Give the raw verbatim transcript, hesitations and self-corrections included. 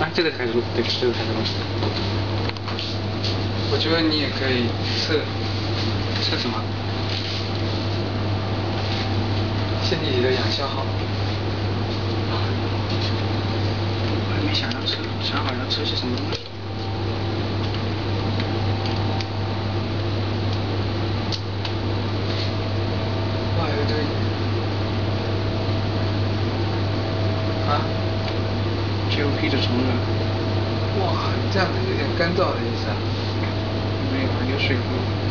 啊，这个开始录，对，这个开始录。 我觉得你也可以测测什么？ 身体里的氧消耗。 我还没想要测，想好要测些什么东西。 哇，有对啊 G O P 的重热。 哇，这样子有点干燥的意思啊。 没有啊，有水分。